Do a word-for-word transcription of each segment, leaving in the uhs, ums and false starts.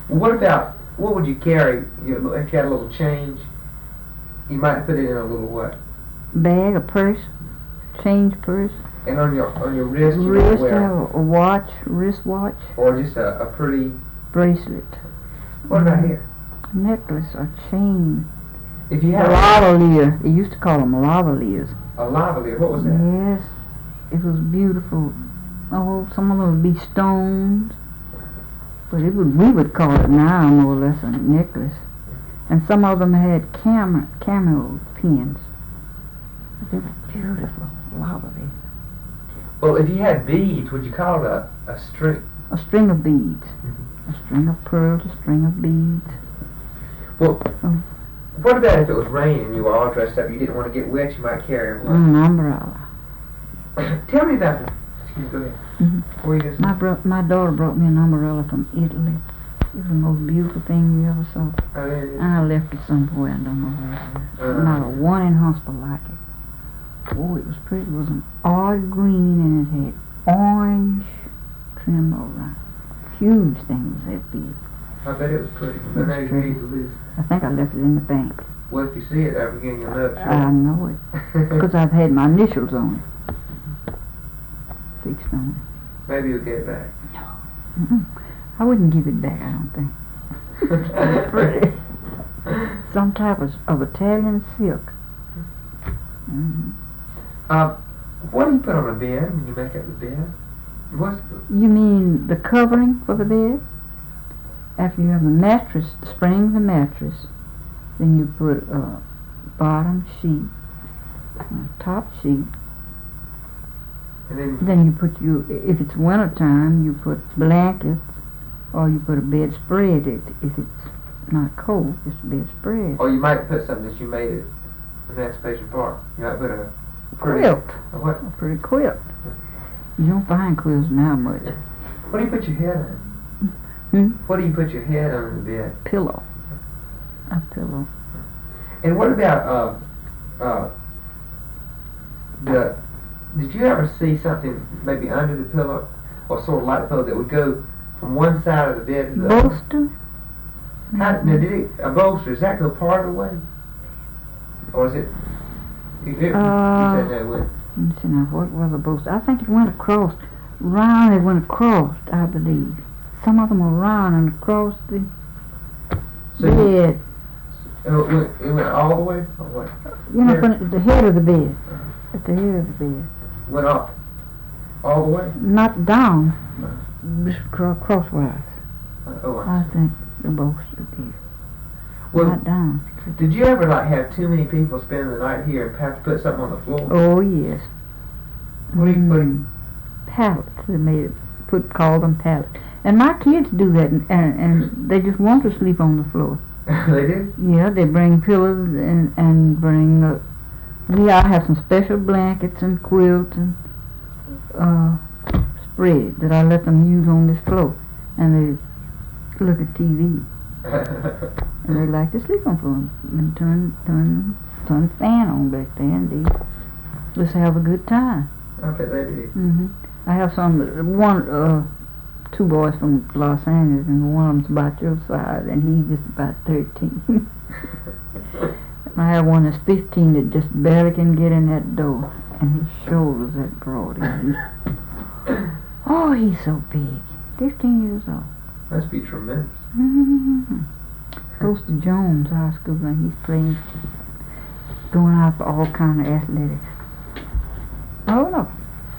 Well, what about, what would you carry, you know, if you had a little change, you might put it in a little what? Bag, a purse, change purse. And on your on your wrist, you Wrist, wear, have a watch, wrist watch, or just a, a pretty bracelet. What about here? Necklace or chain. If you had lavalier, they used to call them lavaliers. a lavalier, what was that? Yes, it was beautiful. Oh, some of them would be stones, but it would we would call it now more or less a necklace. And some of them had camera camel pins. They were beautiful, lavalier. Well, if you had beads, would you call it a, a string? A string of beads. Mm-hmm. A string of pearls, a string of beads. Well, oh. What about if it was raining and you were all dressed up, you didn't want to get wet, you might carry one? An umbrella. Tell me about the, excuse me, go ahead. Mm-hmm. What were you gonna say? My, bro- my daughter brought me an umbrella from Italy. It was the most beautiful thing you ever saw. Oh, yeah, yeah. And I left it somewhere, I don't know where it was. Uh, Not a one in Huntsville like it. Oh, it was pretty. It was an odd green and it had orange trim all around. Huge thing was that big. I bet it was pretty. But now you need to lose. I think I left it in the bank. Well, if you see it, ever again, you'll know it's I know it. Because I've had my initials on it. Fixed on it. Maybe you'll get it back. Mm-mm. I wouldn't give it back, I don't think. It's pretty. Some type of, of Italian silk. Mm-hmm. Uh, what do you put on a bed when you make up the bed? What's the... You mean the covering for the bed? After you have the mattress, spring the mattress, then you put a bottom sheet, a top sheet, and then, then you put you, if it's winter time, you put blankets, or you put a bedspread it, if it's not cold, just a bedspread. or you might put something that you made at Emancipation Park. You might put a pretty... Quilt. A what? A pretty quilt. You don't find quilts now much. What do you put your head on? Hmm? What do you put your head on in the bed? Pillow. A pillow. And what about, uh, uh, the, did you ever see something maybe under the pillow, or sort of like the pillow that would go from one side of the bed to the other? Bolster? How, now, did it, a bolster, does that go part of the way? Or is it, you, you, Uh, you said that way? Let me see now, what was a bolster? I think it went across, round it went across, I believe. Some of them were round and across the So you, bed. it, went, it went all the way, or what? You know, Here. from at the head of the bed. At the head of the bed. Went up, all the way? Not down, just cro- crosswise. Uh, oh, I I think the bolster did. Well, Not down. did you ever like have too many people spend the night here and have to put something on the floor? Oh, yes. What do you, what do you, Mm, pallets. They made it, put, called them pallets. And my kids do that, and, and, and they just want to sleep on the floor. they did? Yeah, they bring pillows and, and bring, uh, we all have some special blankets and quilts and uh, spread that I let them use on this floor. And they look at T V. And they like to sleep on the floor and turn, turn, turn the fan on back there and they just have a good time. I bet they did. hmm I have some, one, uh, two boys from Los Angeles, and one of them's about your size, and he's just about thirteen. I have one that's fifteen that just barely can get in that door, and his shoulders that broad. And he's, oh, he's so big. fifteen years old. Must be tremendous. Mm-hmm. Goes to Jones High School, and he's playing, going out for all kind of athletics. Oh, no.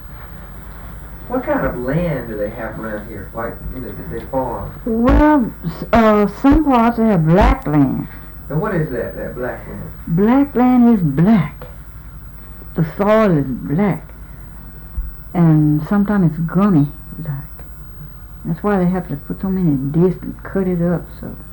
What kind of land do they have around here? Like, you know, that they farm? Well, s- uh, some parts they have black land. And what is that, that black land? Black land is black. The soil is black. And sometimes it's gummy, like. That's why they have to put so many discs and cut it up so